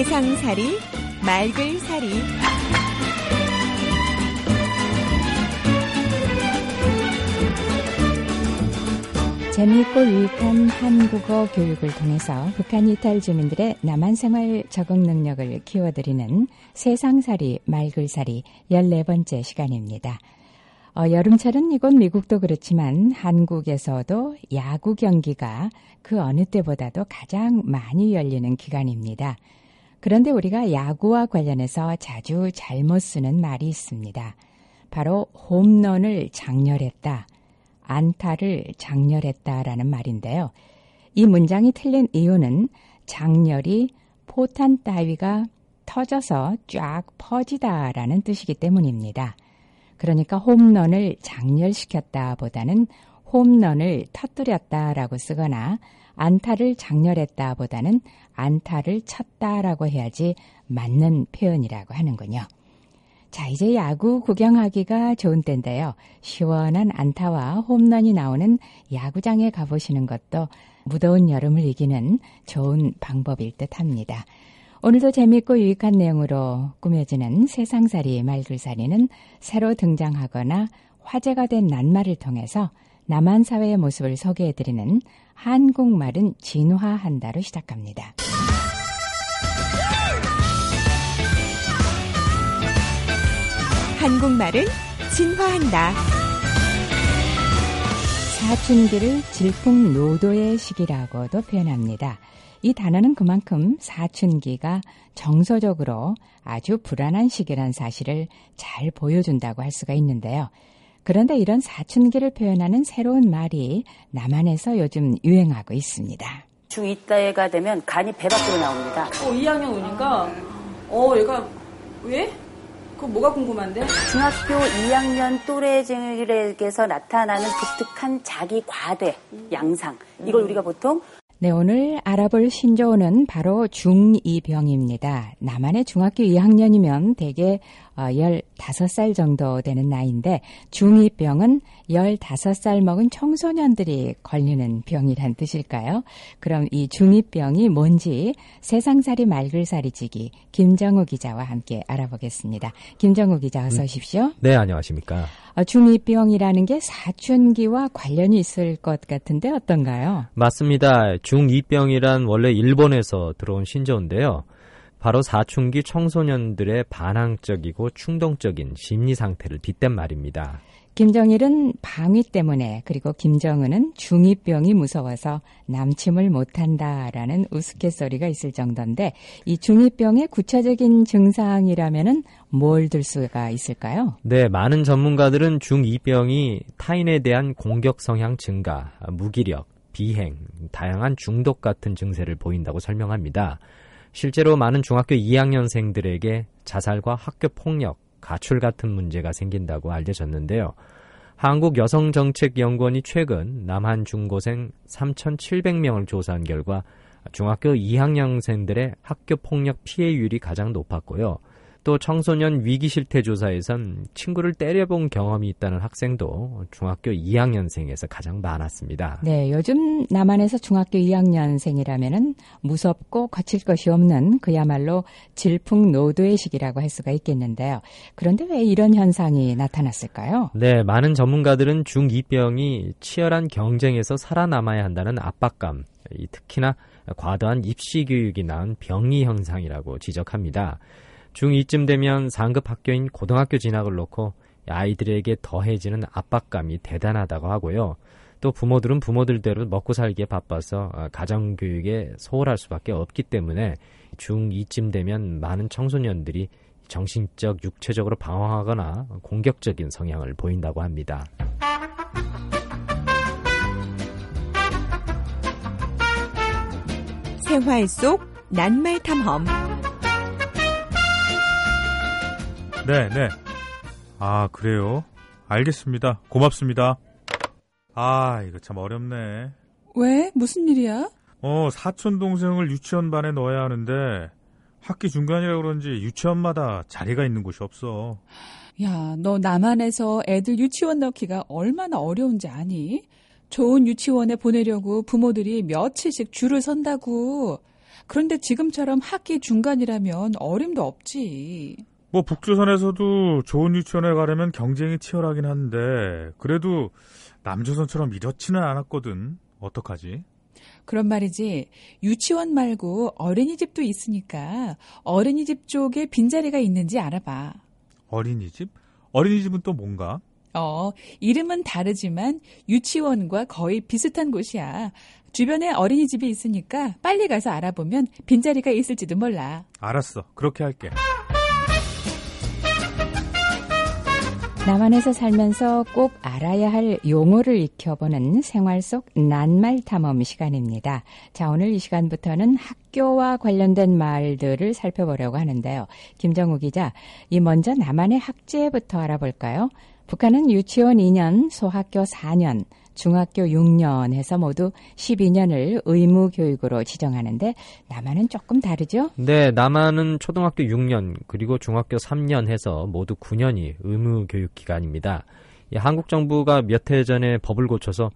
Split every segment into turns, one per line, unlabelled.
세상살이 말글살이
재미있고 유익한 한국어 교육을 통해서 북한 이탈 주민들의 남한 생활 적응 능력을 키워드리는 세상살이 말글살이 14번째 시간입니다. 여름철은 이곳 미국도 그렇지만 한국에서도 야구 경기가 그 어느 때보다도 가장 많이 열리는 기간입니다. 그런데 우리가 야구와 관련해서 자주 잘못 쓰는 말이 있습니다. 바로 홈런을 장렬했다, 안타를 장렬했다라는 말인데요. 이 문장이 틀린 이유는 장렬이 포탄 따위가 터져서 쫙 퍼지다라는 뜻이기 때문입니다. 그러니까 홈런을 장렬시켰다 보다는 홈런을 터뜨렸다라고 쓰거나 안타를 장렬했다 보다는 안타를 쳤다라고 해야지 맞는 표현이라고 하는군요. 자, 이제 야구 구경하기가 좋은 때인데요. 시원한 안타와 홈런이 나오는 야구장에 가보시는 것도 무더운 여름을 이기는 좋은 방법일 듯합니다. 오늘도 재미있고 유익한 내용으로 꾸며지는 세상살이 말글살이는 새로 등장하거나 화제가 된 낱말을 통해서 남한 사회의 모습을 소개해드리는 한국말은 진화한다로 시작합니다.
한국말은 진화한다.
사춘기를 질풍노도의 시기라고도 표현합니다. 이 단어는 그만큼 사춘기가 정서적으로 아주 불안한 시기란 사실을 잘 보여준다고 할 수가 있는데요. 그런데 이런 사춘기를 표현하는 새로운 말이 남한에서 요즘 유행하고 있습니다.
중2때가 되면 간이 배 밖으로 나옵니다.
2학년 오니까 얘가 왜? 그거 뭐가 궁금한데?
중학교 2학년 또래들에게서 나타나는 독특한 자기 과대, 양상. 이걸 우리가 보통
네, 오늘 알아볼 신조어는 바로 중2병입니다. 남한의 중학교 2학년이면 대개 15살 정도 되는 나이인데 중2병은 15살 먹은 청소년들이 걸리는 병이란 뜻일까요? 그럼 이 중2병이 뭔지 세상살이 말글살이지기 김정우 기자와 함께 알아보겠습니다. 김정우 기자 어서 오십시오.
네, 안녕하십니까.
중2병이라는 게 사춘기와 관련이 있을 것 같은데 어떤가요?
맞습니다. 중2병이란 원래 일본에서 들어온 신조어인데요. 바로 사춘기 청소년들의 반항적이고 충동적인 심리 상태를 빗댄 말입니다.
김정일은 방위 때문에 그리고 김정은은 중2병이 무서워서 남침을 못한다라는 우스갯소리가 있을 정도인데 이 중2병의 구체적인 증상이라면은 뭘 들 수가 있을까요?
네, 많은 전문가들은 중2병이 타인에 대한 공격 성향 증가, 무기력, 비행, 다양한 중독 같은 증세를 보인다고 설명합니다. 실제로 많은 중학교 2학년생들에게 자살과 학교 폭력, 가출 같은 문제가 생긴다고 알려졌는데요. 한국여성정책연구원이 최근 남한 중고생 3,700명을 조사한 결과 중학교 2학년생들의 학교 폭력 피해율이 가장 높았고요. 또 청소년 위기실태 조사에선 친구를 때려본 경험이 있다는 학생도 중학교 2학년생에서 가장 많았습니다.
네, 요즘 남한에서 중학교 2학년생이라면은 무섭고 거칠 것이 없는 그야말로 질풍노도의 시기라고 할 수가 있겠는데요. 그런데 왜 이런 현상이 나타났을까요?
네, 많은 전문가들은 중2병이 치열한 경쟁에서 살아남아야 한다는 압박감, 특히나 과도한 입시 교육이 낳은 병리 현상이라고 지적합니다. 중2쯤 되면 상급 학교인 고등학교 진학을 놓고 아이들에게 더해지는 압박감이 대단하다고 하고요. 또 부모들은 부모들대로 먹고 살기에 바빠서 가정교육에 소홀할 수밖에 없기 때문에 중2쯤 되면 많은 청소년들이 정신적, 육체적으로 방황하거나 공격적인 성향을 보인다고 합니다.
생활 속 낱말 탐험.
네. 그래요? 알겠습니다. 고맙습니다. 이거 참 어렵네.
왜? 무슨 일이야?
사촌 동생을 유치원 반에 넣어야 하는데 학기 중간이라 그런지 유치원마다 자리가 있는 곳이 없어.
야, 너 남한에서 애들 유치원 넣기가 얼마나 어려운지 아니? 좋은 유치원에 보내려고 부모들이 며칠씩 줄을 선다고. 그런데 지금처럼 학기 중간이라면 어림도 없지.
뭐 북조선에서도 좋은 유치원에 가려면 경쟁이 치열하긴 한데 그래도 남조선처럼 이렇지는 않았거든. 어떡하지?
그런 말이지. 유치원 말고 어린이집도 있으니까 어린이집 쪽에 빈자리가 있는지 알아봐.
어린이집? 어린이집은 또 뭔가?
이름은 다르지만 유치원과 거의 비슷한 곳이야. 주변에 어린이집이 있으니까 빨리 가서 알아보면 빈자리가 있을지도 몰라.
알았어. 그렇게 할게.
남한에서 살면서 꼭 알아야 할 용어를 익혀보는 생활 속 낱말 탐험 시간입니다. 자, 오늘 이 시간부터는 학교와 관련된 말들을 살펴보려고 하는데요. 김정우 기자, 먼저 남한의 학제부터 알아볼까요? 북한은 유치원 2년, 소학교 4년, 중학교 6년 해서 모두 12년을 의무교육으로 지정하는데 남한은 조금 다르죠?
네, 남한은 초등학교 6년 그리고 중학교 3년 해서 모두 9년이 의무교육 기간입니다. 한국 정부가 몇 해 전에 법을 고쳐서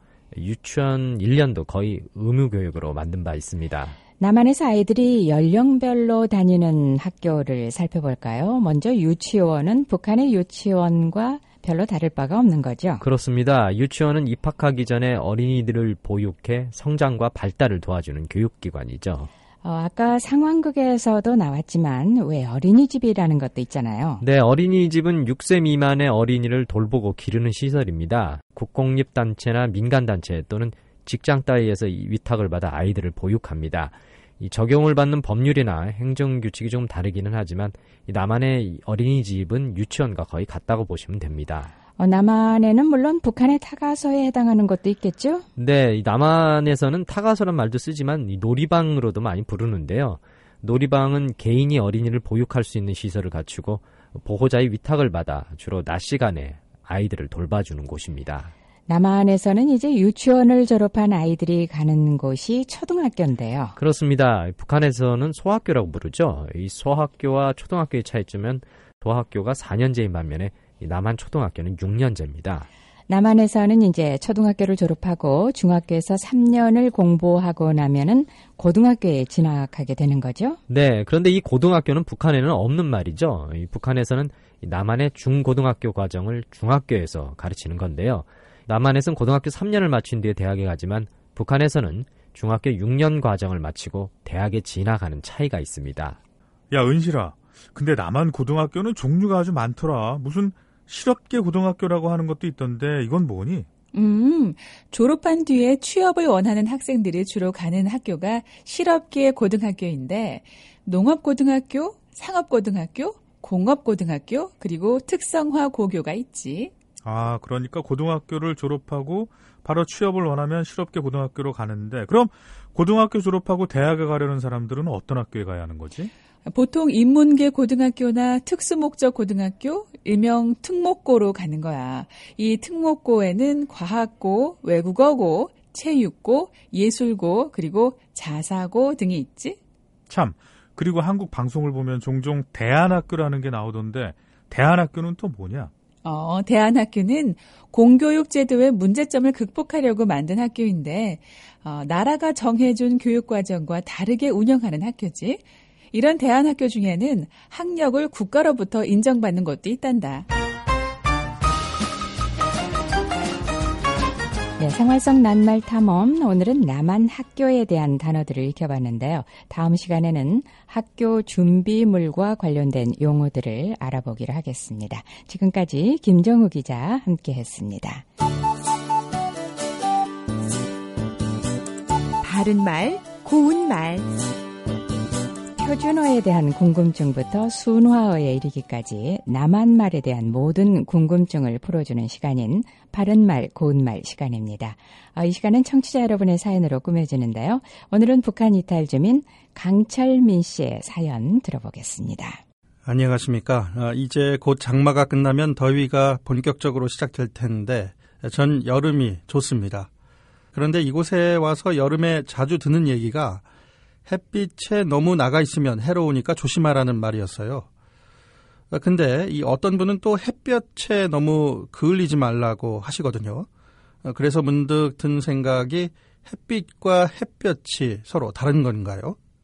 유치원 1년도 거의 의무교육으로 만든 바 있습니다.
남한에서 아이들이 연령별로 다니는 학교를 살펴볼까요? 먼저 유치원은 북한의 유치원과 별로 다를 바가 없는 거죠?
그렇습니다. 유치원은 입학하기 전에 어린이들을 보육해 성장과 발달을 도와주는 교육기관이죠.
아까 상황극에서도 나왔지만 왜 어린이집이라는 것도 있잖아요.
네, 어린이집은 6세 미만의 어린이를 돌보고 기르는 시설입니다. 국공립단체나 민간단체 또는 직장 따위에서 위탁을 받아 아이들을 보육합니다. 이 적용을 받는 법률이나 행정규칙이 좀 다르기는 하지만 남한의 어린이집은 유치원과 거의 같다고 보시면 됩니다.
남한에는 물론 북한의 타가서에 해당하는 것도 있겠죠?
네, 남한에서는 타가서란 말도 쓰지만 놀이방으로도 많이 부르는데요. 놀이방은 개인이 어린이를 보육할 수 있는 시설을 갖추고 보호자의 위탁을 받아 주로 낮 시간에 아이들을 돌봐주는 곳입니다.
남한에서는 이제 유치원을 졸업한 아이들이 가는 곳이 초등학교인데요.
그렇습니다. 북한에서는 소학교라고 부르죠. 이 소학교와 초등학교의 차이점은 소학교가 4년제인 반면에 남한 초등학교는 6년제입니다.
남한에서는 이제 초등학교를 졸업하고 중학교에서 3년을 공부하고 나면은 고등학교에 진학하게 되는 거죠?
네, 그런데 이 고등학교는 북한에는 없는 말이죠. 이 북한에서는 남한의 중고등학교 과정을 중학교에서 가르치는 건데요. 남한에서는 고등학교 3년을 마친 뒤에 대학에 가지만 북한에서는 중학교 6년 과정을 마치고 대학에 진학하는 차이가 있습니다.
야, 은실아. 근데 남한 고등학교는 종류가 아주 많더라. 무슨 실업계 고등학교라고 하는 것도 있던데 이건 뭐니?
졸업한 뒤에 취업을 원하는 학생들이 주로 가는 학교가 실업계 고등학교인데 농업고등학교, 상업고등학교, 공업고등학교, 그리고 특성화 고교가 있지.
아, 그러니까 고등학교를 졸업하고 바로 취업을 원하면 실업계 고등학교로 가는데 그럼 고등학교 졸업하고 대학에 가려는 사람들은 어떤 학교에 가야 하는 거지?
보통 인문계 고등학교나 특수목적 고등학교, 일명 특목고로 가는 거야. 이 특목고에는 과학고, 외국어고, 체육고, 예술고, 그리고 자사고 등이 있지.
참, 그리고 한국 방송을 보면 종종 대안학교라는 게 나오던데 대안학교는 또 뭐냐?
대안학교는 공교육 제도의 문제점을 극복하려고 만든 학교인데 나라가 정해준 교육과정과 다르게 운영하는 학교지. 이런 대안학교 중에는 학력을 국가로부터 인정받는 것도 있단다.
네, 생활 속 낱말 탐험. 오늘은 남한 학교에 대한 단어들을 익혀봤는데요. 다음 시간에는 학교 준비물과 관련된 용어들을 알아보기로 하겠습니다. 지금까지 김정우 기자 함께했습니다.
바른말, 고운말.
표준어에 대한 궁금증부터 순화어에 이르기까지 남한말에 대한 모든 궁금증을 풀어주는 시간인 바른말, 고운말 시간입니다. 이 시간은 청취자 여러분의 사연으로 꾸며지는데요. 오늘은 북한 이탈 주민 강철민 씨의 사연 들어보겠습니다.
안녕하십니까. 이제 곧 장마가 끝나면 더위가 본격적으로 시작될 텐데 전 여름이 좋습니다. 그런데 이곳에 와서 여름에 자주 듣는 얘기가 햇빛에 너무 나가 있으면 해로우니까 조심하라는 말이었어요. 근데 이 어떤 분은 또 햇볕에 너무 그을리지 말라고 하시거든요. 그래서 문득 든 생각이 햇빛과 햇볕이 서로 다른 건가요?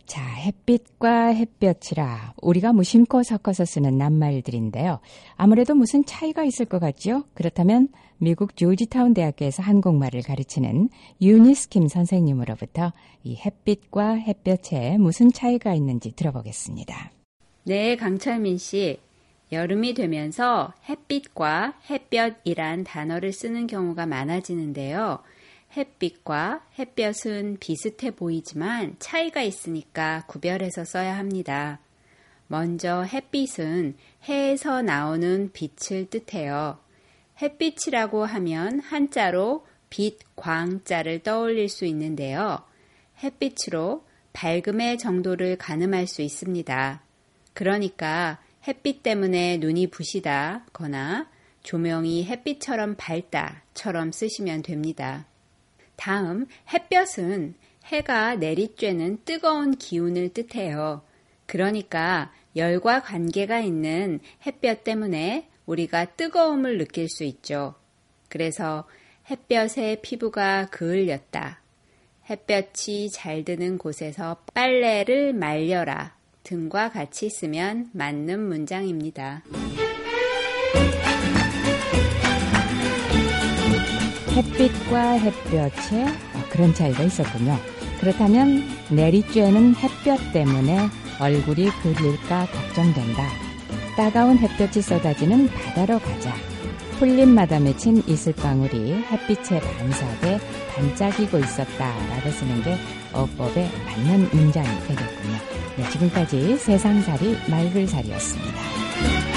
자, 햇빛과 햇볕이라 우리가 무심코 섞어서 쓰는 낱말들인데요. 아무래도 무슨 차이가 있을 것 같죠? 그렇다면 미국 조지타운 대학교에서 한국말을 가르치는 유니스 킴 선생님으로부터 이 햇빛과 햇볕에 무슨 차이가 있는지 들어보겠습니다.
네, 강철민 씨. 여름이 되면서 햇빛과 햇볕이란 단어를 쓰는 경우가 많아지는데요. 햇빛과 햇볕은 비슷해 보이지만 차이가 있으니까 구별해서 써야 합니다. 먼저 햇빛은 해에서 나오는 빛을 뜻해요. 햇빛이라고 하면 한자로 빛, 광자를 떠올릴 수 있는데요. 햇빛으로 밝음의 정도를 가늠할 수 있습니다. 그러니까 햇빛 때문에 눈이 부시다거나 조명이 햇빛처럼 밝다처럼 쓰시면 됩니다. 다음 햇볕은 해가 내리쬐는 뜨거운 기운을 뜻해요. 그러니까 열과 관계가 있는 햇볕 때문에 우리가 뜨거움을 느낄 수 있죠. 그래서 햇볕에 피부가 그을렸다. 햇볕이 잘 드는 곳에서 빨래를 말려라 등과 같이 쓰면 맞는 문장입니다.
햇빛과 햇볕에 그런 차이가 있었군요. 그렇다면 내리쬐는 햇볕 때문에 얼굴이 그릴까 걱정된다. 따가운 햇볕이 쏟아지는 바다로 가자. 풀잎마다 맺힌 이슬방울이 햇빛에 반사돼 반짝이고 있었다라고 쓰는 게 어법에 맞는 문장이 되겠군요. 네, 지금까지 세상살이 말글살이었습니다.